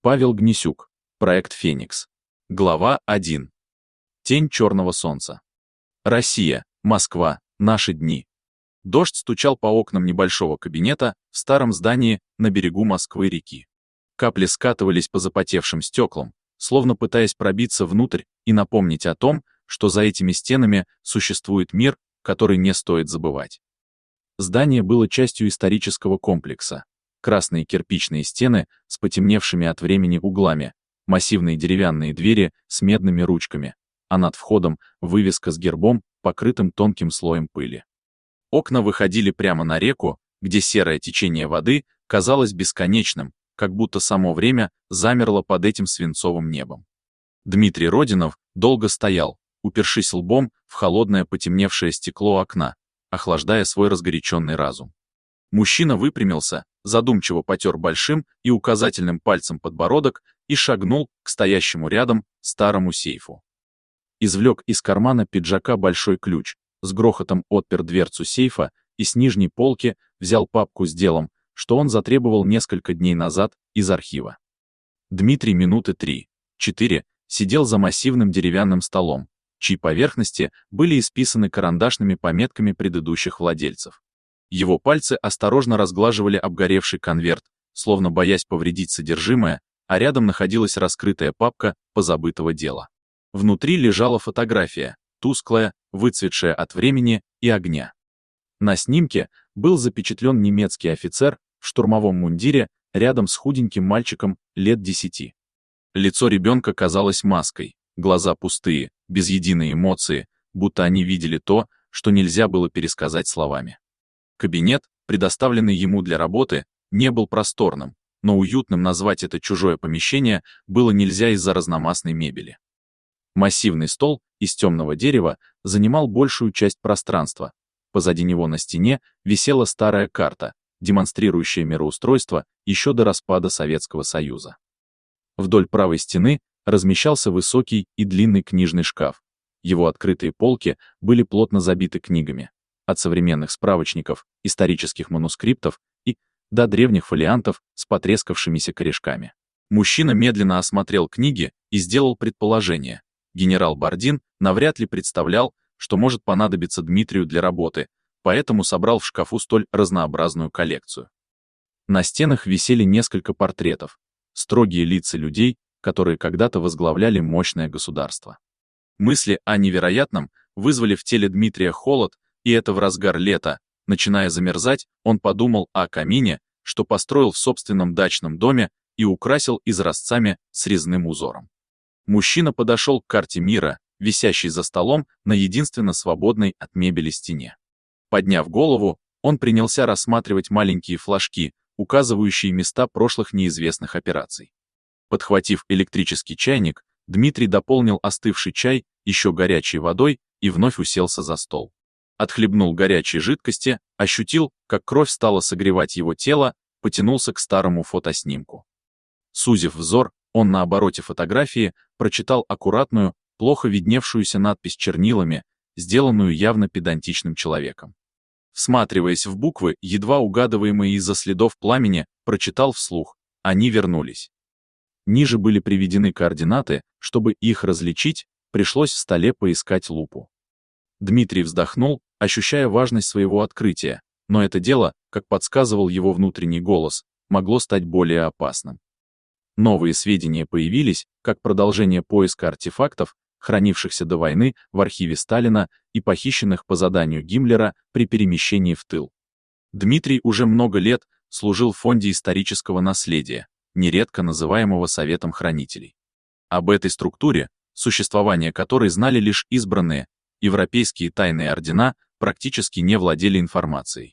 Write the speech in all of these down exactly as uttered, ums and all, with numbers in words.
Павел Гнесюк. Проект «Феникс». Глава один. Тень черного солнца. Россия, Москва, наши дни. Дождь стучал по окнам небольшого кабинета в старом здании на берегу Москвы-реки. Капли скатывались по запотевшим стеклам, словно пытаясь пробиться внутрь и напомнить о том, что за этими стенами существует мир, который не стоит забывать. Здание было частью исторического комплекса. Красные кирпичные стены с потемневшими от времени углами, массивные деревянные двери с медными ручками, а над входом вывеска с гербом, покрытым тонким слоем пыли. Окна выходили прямо на реку, где серое течение воды казалось бесконечным, как будто само время замерло под этим свинцовым небом. Дмитрий Родинов долго стоял, упершись лбом в холодное потемневшее стекло окна, охлаждая свой разгоряченный разум. Мужчина выпрямился, задумчиво потер большим и указательным пальцем подбородок и шагнул к стоящему рядом старому сейфу. Извлек из кармана пиджака большой ключ, с грохотом отпер дверцу сейфа и с нижней полки взял папку с делом, что он затребовал несколько дней назад из архива. Дмитрий минуты три, четыре сидел за массивным деревянным столом, чьи поверхности были исписаны карандашными пометками предыдущих владельцев. Его пальцы осторожно разглаживали обгоревший конверт, словно боясь повредить содержимое, а рядом находилась раскрытая папка позабытого дела. Внутри лежала фотография, тусклая, выцветшая от времени и огня. На снимке был запечатлен немецкий офицер в штурмовом мундире рядом с худеньким мальчиком лет десяти. Лицо ребенка казалось маской, глаза пустые, без единой эмоции, будто они видели то, что нельзя было пересказать словами. Кабинет, предоставленный ему для работы, не был просторным, но уютным назвать это чужое помещение было нельзя из-за разномастной мебели. Массивный стол из темного дерева занимал большую часть пространства. Позади него на стене висела старая карта, демонстрирующая мироустройство еще до распада Советского Союза. Вдоль правой стены размещался высокий и длинный книжный шкаф. Его открытые полки были плотно забиты книгами, от современных справочников, исторических манускриптов и до древних фолиантов с потрескавшимися корешками. Мужчина медленно осмотрел книги и сделал предположение. Генерал Бардин навряд ли представлял, что может понадобиться Дмитрию для работы, поэтому собрал в шкафу столь разнообразную коллекцию. На стенах висели несколько портретов, строгие лица людей, которые когда-то возглавляли мощное государство. Мысли о невероятном вызвали в теле Дмитрия холод, и это в разгар лета. Начиная замерзать, он подумал о камине, что построил в собственном дачном доме и украсил изразцами с резным узором. Мужчина подошел к карте мира, висящей за столом на единственно свободной от мебели стене. Подняв голову, он принялся рассматривать маленькие флажки, указывающие места прошлых неизвестных операций. Подхватив электрический чайник, Дмитрий дополнил остывший чай еще горячей водой и вновь уселся за стол. Отхлебнул горячей жидкости, ощутил, как кровь стала согревать его тело, потянулся к старому фотоснимку. Сузив взор, он на обороте фотографии прочитал аккуратную, плохо видневшуюся надпись чернилами, сделанную явно педантичным человеком. Всматриваясь в буквы, едва угадываемые из-за следов пламени, прочитал вслух: «Они вернулись». Ниже были приведены координаты, чтобы их различить, пришлось в столе поискать лупу. Дмитрий вздохнул, ощущая важность своего открытия, но это дело, как подсказывал его внутренний голос, могло стать более опасным. Новые сведения появились, как продолжение поиска артефактов, хранившихся до войны в архиве Сталина и похищенных по заданию Гиммлера при перемещении в тыл. Дмитрий уже много лет служил в фонде исторического наследия, нередко называемого Советом хранителей. Об этой структуре, существование которой знали лишь избранные, европейские тайные ордена практически не владели информацией.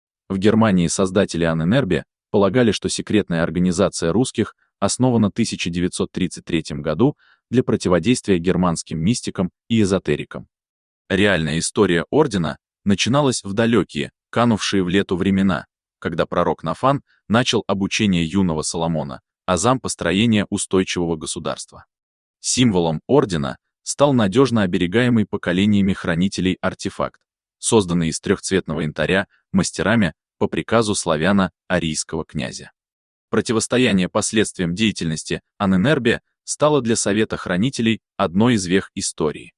В Германии создатели Анненербе полагали, что секретная организация русских основана в тысяча девятьсот тридцать третьем году для противодействия германским мистикам и эзотерикам. Реальная история ордена начиналась в далекие, канувшие в лету времена, когда пророк Нафан начал обучение юного Соломона, азам построения устойчивого государства. Символом ордена стал надежно оберегаемый поколениями хранителей артефакт, созданный из трехцветного янтаря мастерами по приказу славяно-арийского князя. Противостояние последствиям деятельности Анэнербе стало для Совета хранителей одной из вех истории.